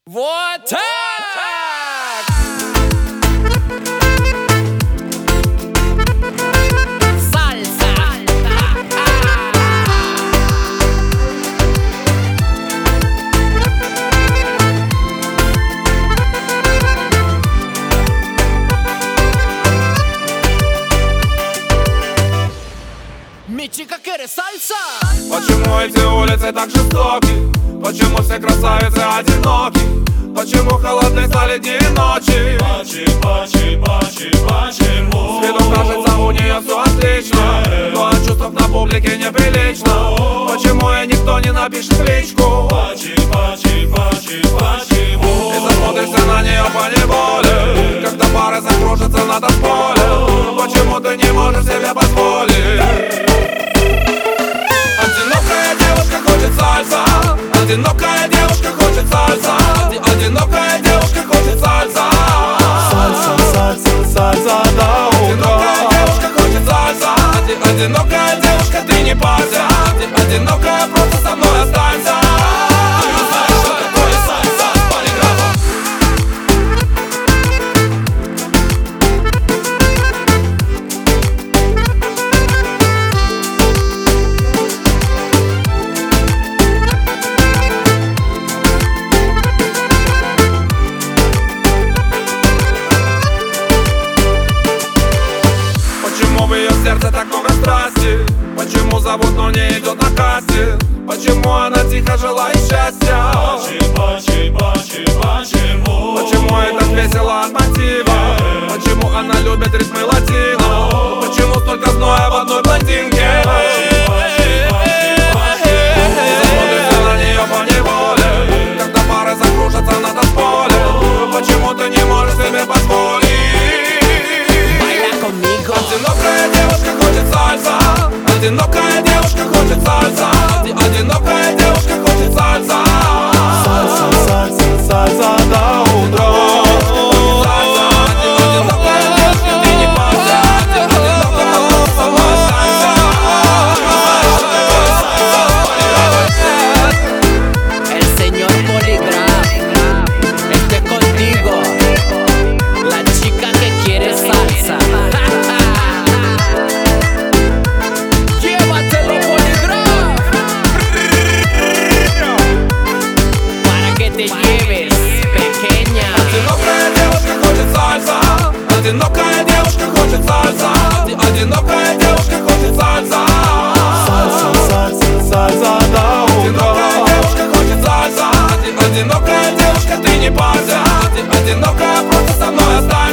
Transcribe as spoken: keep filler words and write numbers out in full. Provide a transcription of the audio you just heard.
Вот так! Сальса! Мечика кере сальса! Почему эти улицы так жестоки? Почему все красавицы одиноки? Почему холодны стали дни и ночи? Почему, почему, почему, почему? С виду кажется у нее все отлично, но от чувств на публике неприлично. Почему ей никто не напишет в личку? Почему, почему, почему, почему? И засмотришься на нее поневоле, когда пары закружатся на танцполе. Почему ты не можешь себе позволить? Одинокая девушка хочет сальса, одинокая девушка хочет сальса, одинокая девушка хочет сальса. Сальса, сальса, сальса до Одинокая утра. девушка хочет сальса, одинокая девушка, ты не парься, одинокая, просто со мной останься. Ты знаешь, что такое сальса с полиграфом? Почему в ее сердце так много страсти? Почему зовут, но не идет на кассе? Почему она тихо желает счастья? Почему, почему, почему, почему? Почему ей так весело от мотива? Почему она любит ритмы латино? Почему столько зноя в одной блондинке? Смотришься на нее поневоле, когда пары закружатся на танцполе. Почему ты не можешь себе позволить? Baila conmigo. Одинокая девушка хочет сальса, одинокая девушка хочет сальса, одинокая девушка хочет сальса. Сальса, сальса, сальса до утра. Сальса, одинокая девушка, ты не парься, одинокая, просто со мной останься. El señor Poligraf, estoy contigo, la chica que quiere salsa. Llévatelo, Poligraf, para que te lleves, pequeña. Одинокая девушка хочет сальса, одинокая девушка хочет сальса, одинокая девушка хочет сальса. Сальса, сальса, сальса до Одинокая утра. девушка хочет сальса, одинокая девушка, ты не парься, одинокая, просто со мной останься.